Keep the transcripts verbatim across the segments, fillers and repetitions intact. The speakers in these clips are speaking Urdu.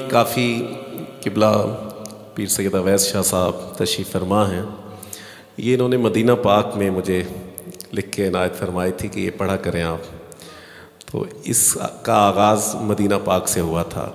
کافی قبلہ پیر سید اویس شاہ صاحب تشریف فرما ہیں. یہ انہوں نے مدینہ پاک میں مجھے لکھ کے عنایت فرمائی تھی کہ یہ پڑھا کریں آپ. تو اس کا آغاز مدینہ پاک سے ہوا تھا.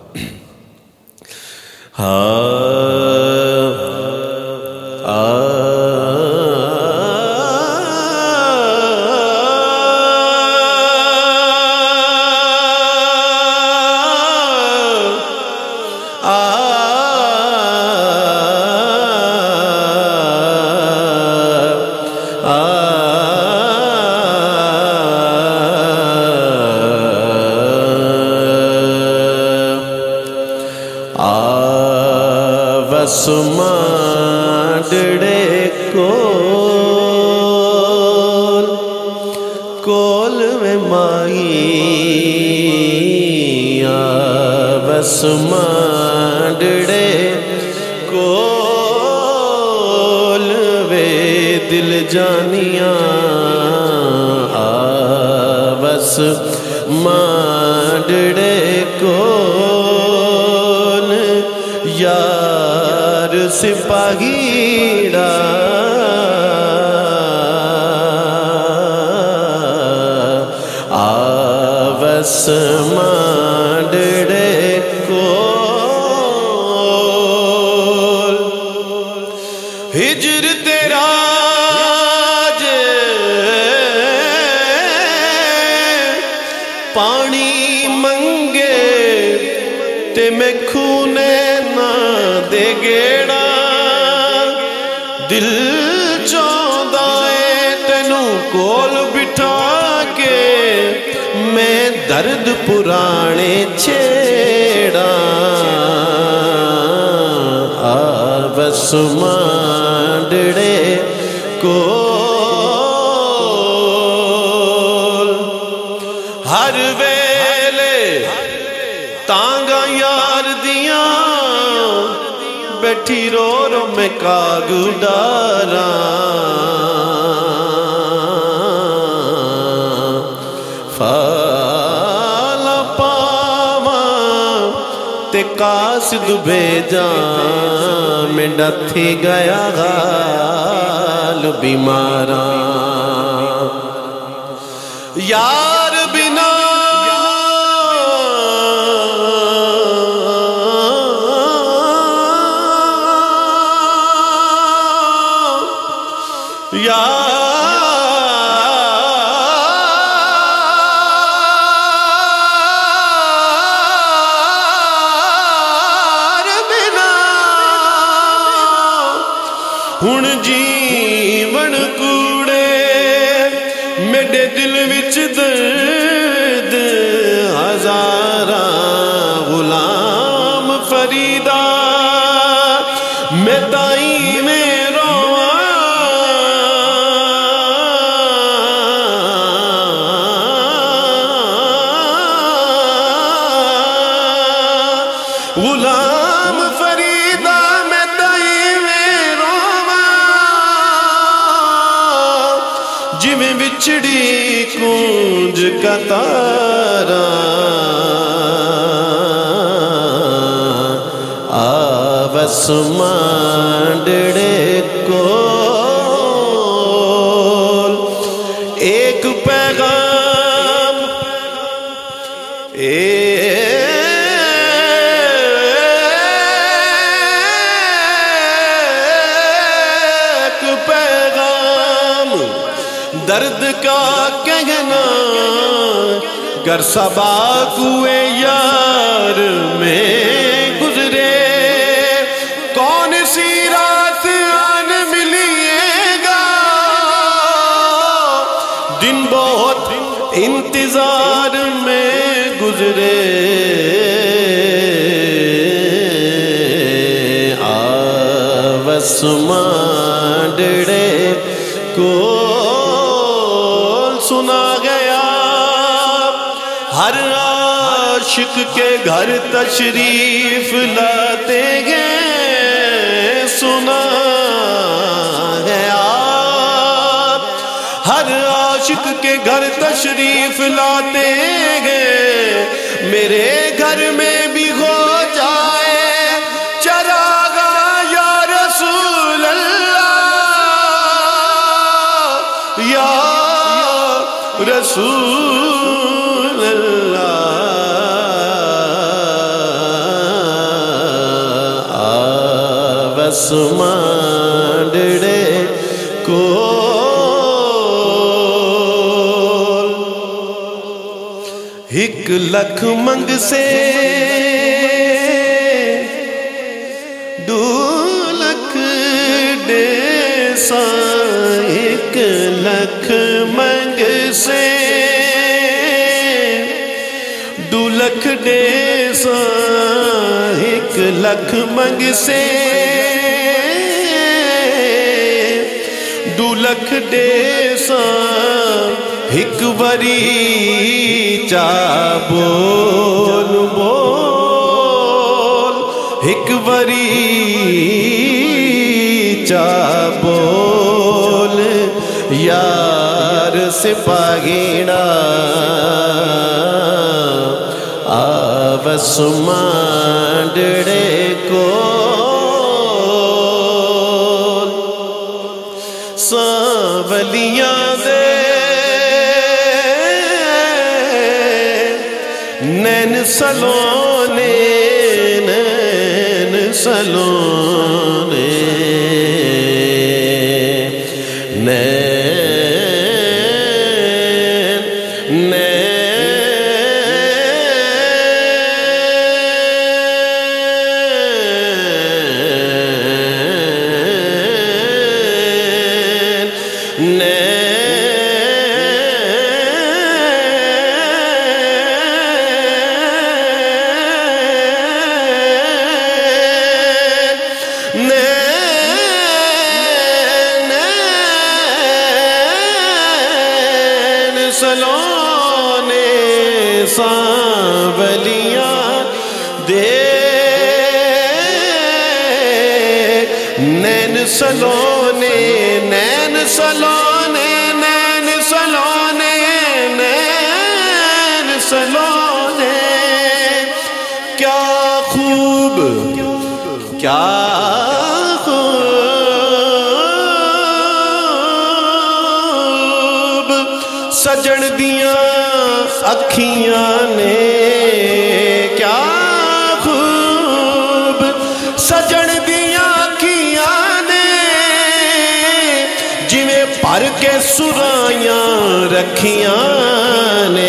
ڈڑے کول کول میں مائی بس ڈڑے کول وے دل جانیاں بس ڈڑے کول یار سپاہیڑا آوس مانڈڑے کول ہجر تیرا جے پانی منگے تے میں کھونے نہ دے گیڑا دل چاہتا ہے تینوں کول بٹھا کے میں درد پرانے چھیڑا آوس مانڈڑے کول ہر ویلے تانگا یار دیاں بیٹھی رو رو میں کاغ ڈارا فالا پاواں تے قاصد بھیجاں میں ڈتھی گیا غال بیماراں یار بنا یار بنا ہن جیون کوڑے میرے دل وچ درد ہزاراں غلام فریدا میں تائی میں غلام فریدہ میں تائی میں رواں جی میں بچڑی کونج کا تارا آوس مانڈڑے کول ایک پیغام ایک پیغام درد کا کہنا گر صبا کوئے یار میں گزرے کون سی رات آن ملیے گا دن بہت انتظار میں گزرے آوس مانڈڑے کول سنا گیا ہر عاشق کے گھر تشریف لاتے گئے سنا گیا ہر عاشق کے گھر تشریف لاتے گئے میرے گھر میں بھی ہو جائے رسول اللہ آوس مانڈڑے کو ایک لکھ منگ سے دو لکھ ڈیسا ایک لکھ منگ سے دو لکھ ڈیسا ایک لکھ منگ سے دو لکھ ڈیسا ایک وری چا بول بول ایک وری چا بول یار سپاہیڑا آوس مانڈڑے کو سانولیاں دے نین سلونے نین سلونے نین نین سلونے سانولیاں دے نین سلونے نین سلونے نین سلونے نین سلونے کیا خوب کیا سجن دیاں اکھیاں نے کیا خوب سجن دیاں اکھیاں نے جویں پر کے سرائیاں رکھیاں نے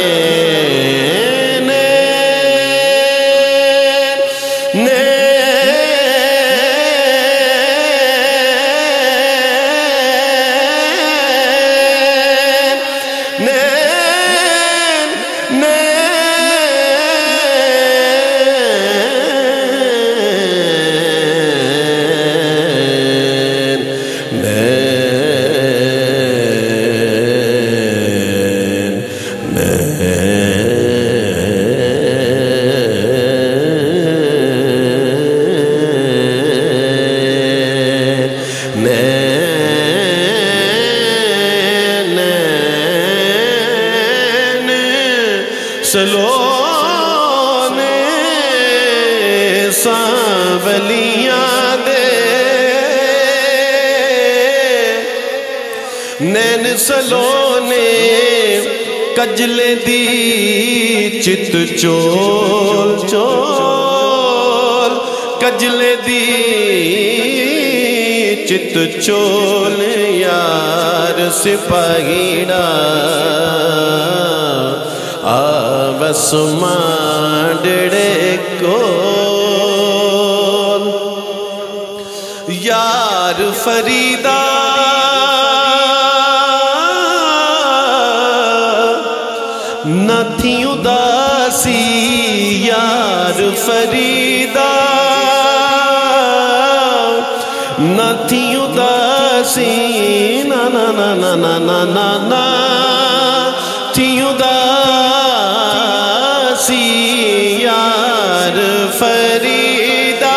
سلونے سانولیاں دے نین سلونے کجلے دی چت چول چول کجلے دی چت چول یار سپاہیڑا آوس مانڈڑے کول یار فریدہ نہ تھی اداسی یار فریدہ نہ تھی اداسی نا نا نا نا نا نا نا نا تھی اداسی یار فریدہ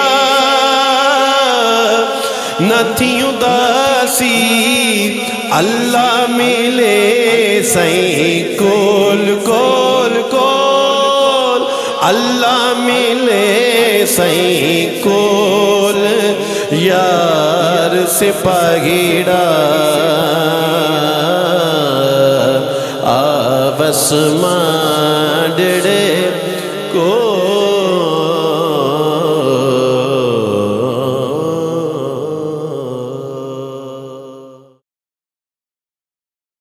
نہ تھی اداسی اللہ ملے سائیں کول کول کول اللہ ملے سائیں کول یار سپاہیڑا آوس اسمان ڈڑے کو